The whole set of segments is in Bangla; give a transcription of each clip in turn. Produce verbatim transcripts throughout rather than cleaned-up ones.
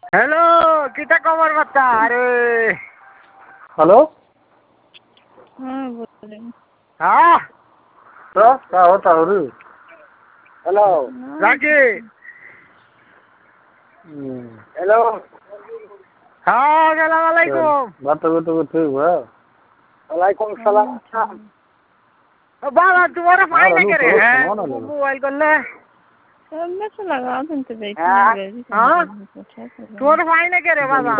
হ্যালো কিটা খবর বার্তা আরে हेलो हाँ बोलें হ্যাঁ तो क्या होता है रे हेलो রাকি हेलो হ্যাঁ আসসালামু আলাইকুম बात तो तो ठीक है वालेकुम सलाम বাবা তোমার ফাইন हाँ, না করে हेलो, হ্যাঁ सुनो ना, हेलो। মোবাইল করলে मैं तो लगा सुनते बैठी हाँ, हाँ। तुम्हारे তোমার ফাইন না করে বাবা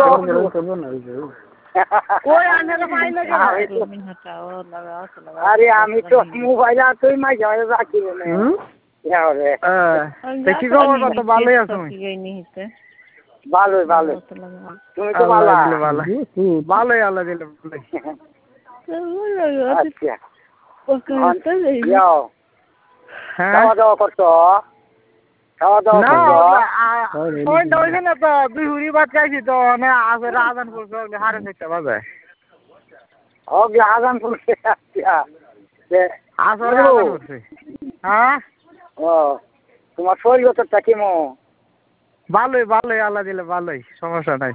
ওই আনে ফাইন না করে हटाओ लगा तो लगा अरे আমি তো মোবাইল আছেই মাই যাবে রাখি না ইয়ারে তা কি খবর বার্তা ভালোই আছো गई नहीं थे ভালোই ভালো तो लगा তুমি তো ভালো ভালো ভালোই আল্লাহ দিলে ভালোই तो वो लगा আচ্ছা पकड़ता नहीं যাও হ্যাঁ খাওয়া দাওয়া করছো খাওয়া দাওয়া না করছো ফোন হইছে না তো দুই হুড়ি ভাত খাইছি তো না আসলে আজান করছে হারে চারটা বাজে ওকে আজান করছে আচ্ছা যে আসলে আজান করছে হ্যাঁ ও তোমার শরীরটা কেমন ভালোই ভালোই আল্লাহ দিলে ভালোই সমস্যা নাই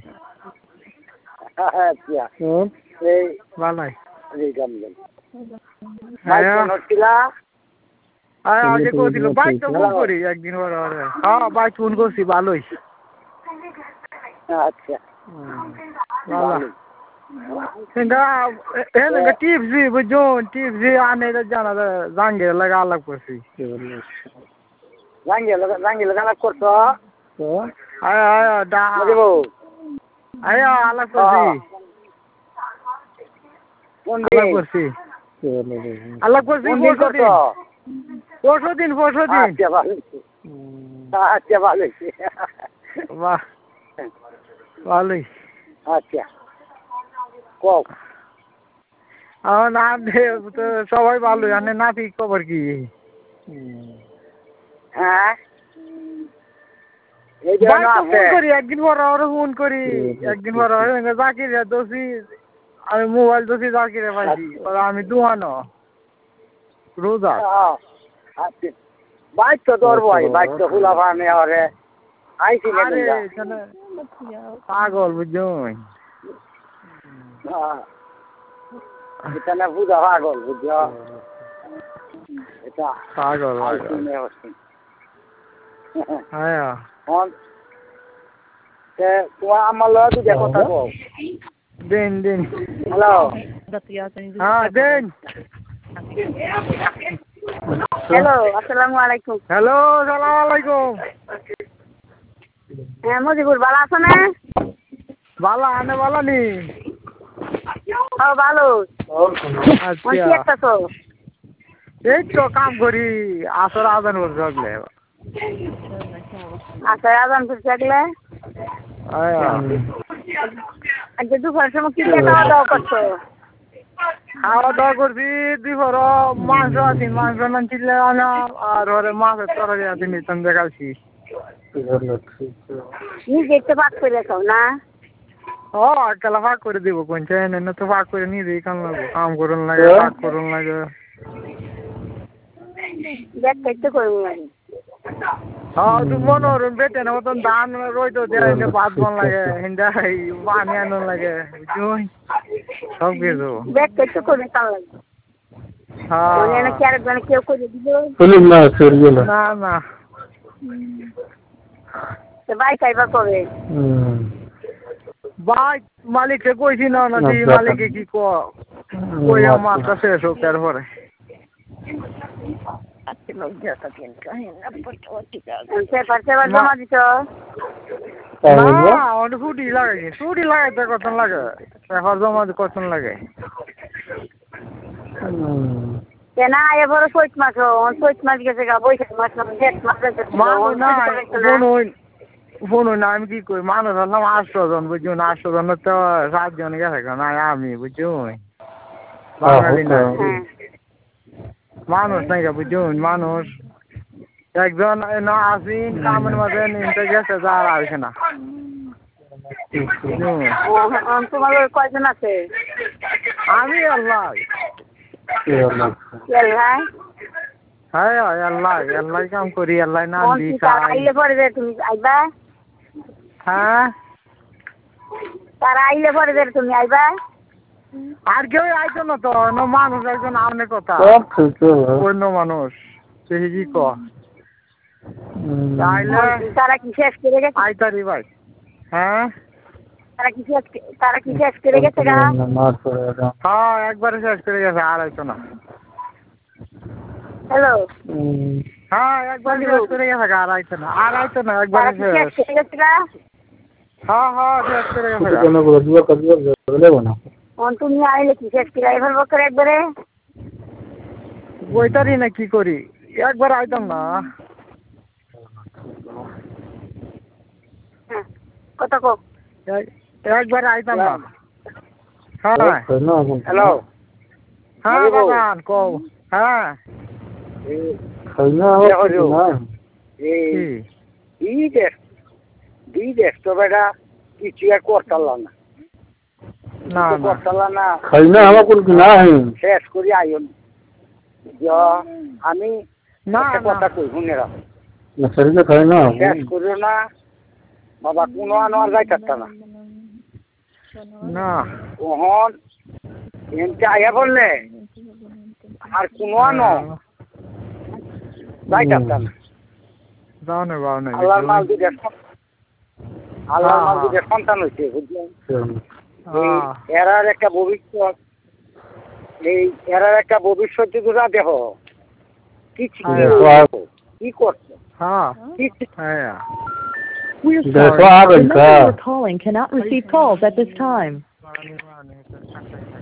আচ্ছা এই ভালোই এই গান গান হ্যাঁ ফোন হচ্ছিলা আরে আজকে কইছিল বাইক তো ফোন করি একদিন পর হ্যাঁ বাইক ফোন করছি ভালোই আচ্ছা ভালো কিন্তু এলাকা টিপসি বুঝছো টিপসি আনে জানা জাঙ্গে লাগা আলাপ করছি জাঙ্গিয়া লাগা জাঙ্গিয়া লাগা করছো আয় আয় দা বুঝবো আয় আলাপ করছি কোন আলাপ করছি আলাপ করছি দিন পরশু দিন করছো পরশু দিন পরশু দিন আচ্ছা ভালো আচ্ছা ভালো বাহ ভালোই আচ্ছা কও আমার নাম তো সবাই ভালোই আনে নাতি খবর কি হ্যাঁ এই যে বাইক তো আছে ফোন করি একদিন পর আরো ফোন করি একদিন পর জাকির দোষী আমি মোবাইল দোষী জাকিরে পাইছি আমি দুহানো রোজা আচ্ছা বাইক তো ধরবো বাইক তো খোলা ভাঙে আরে আইছি আরে পাগল বুঝছো হ্যাঁ এটা না বুঝা পাগল বুঝছো এটা পাগল পাগল হ্যাঁ তোমার আমার লয়া তুই দেখো থাকো দিন দিন হ্যালো হ্যাঁ দিন হ্যালো আসসালামু আলাইকুম হ্যালো সালাম আলাইকুম হ্যাঁ মজিবুর ভালো আছো না বালা আনে বালা নি ও ভালো কি আচ্ছা একটা তো এই তো কাম করি আসর আজান করতে থাকলে আচ্ছা আজান করে থাকলে আজকে দুপুরের সময় কি দিয়ে খাওয়া দাওয়া করছো খাওয়া দাওয়া করছি দুপুর মাংস আছে মাংস নানছিলে আর ওরে মাছের তরকারি আছে নিতাম দেখাচ্ছি নিজে একটু ভাগ করে খাও না ও একলা ভাগ করে দিব কোনটা এনে তো ভাগ করে নিজেই কাম লাগবো কাম করুন লাগে ভাগ করুন লাগে দেখ একটু করবো আমি হ্যাঁ তুই মনে করুন বেটে না মতন ধান রইতো দেয় ভাত বন লাগে হিন্দা পানি আনুন লাগে বুঝুন সব কিছু দেখ একটু করবে তার লাগবে হ্যাঁ কি আরেকজনে কেউ করে দিব না না তো ভাই খাইবা কবে ভাই মালিককে কইছি না না দি মালিকে কি কই মাছটা শেষ হোক তারপরে পেপার সেবার জমা দিছ না অনেক ফুটি লাগাইছি ফুটি লাগাইতে কত লাগে পেপার জমা কত লাগে কেনা এবার চৈত মাছ চৈত মাছ গেছে গা বৈশাখ মাছ ফোন না আমি কি করি মানুষ হলাম আটশো জন বুঝুন আটশো জনের তো সাত জন গেছে না আমি বুঝুন বাঙালি না মানুষ নাই বুঝুন মানুষ একজন না আসিন কামের মাঝে নিতে গেছে যা আর আসে না তোমার কয়জন আছে আমি আল্লাহ হ্যাঁ আল্লাহ আল্লাহ কাম করি আল্লাহ না দি খাই আইলে পরে তুমি আইবা হ্যাঁ তারা আইলে পরে যে তুমি আইবা আর কেউ আইতো না তো অন্য মানুষ একজন আমনে কথা অন্য মানুষ সে কি ক তাইলে তারা কি শেষ করে গেছে আইতারি ভাই হ্যাঁ তারা কি শেষ তারা কি শেষ করে গেছে গা হ্যাঁ একবারে শেষ করে গেছে আর আইতো না হ্যালো হ্যাঁ একবার শেষ করে গেছে আর আইতো না আর আইতো না একবারে তারা কি শেষ শেষ করে গেছে গা হ্যাঁ হ্যাঁ শেষ করে গেছে তুমি আইলে কি শেষ করে আই ফেলবো করে একবারে বইতারি না কি করি একবার আইতাম না কত কো একবার আইতাম না হ্যাঁ হ্যালো হ্যাঁ বাগান কও হ্যাঁ এই দেশ দুই দেশ তো বেটা কিছু আর করতাম না না করতাম না খাইনা আমার কোন না শেষ করি আইন আমি না একটা কথা কই শুনে রাখো না শরীরে খাইনা শেষ করিও না বাবা কোনো আনোয়ার যাইতারতা না না ওহন এমতে আইয়া বললে আর কোনো আনো যাইতারতা না যাও না যাও না আল্লাহর মাল দুইটা আল্লাহর মাল দুইটা সন্তান হয়েছে বুঝলেন এই এরার একটা ভবিষ্যৎ এই এরার একটা ভবিষ্যৎ যদি দেখো কি কি করছে হ্যাঁ কি হ্যাঁ We're That's sorry. what The happened, number sir. you're calling cannot receive calls at this time. Running, running,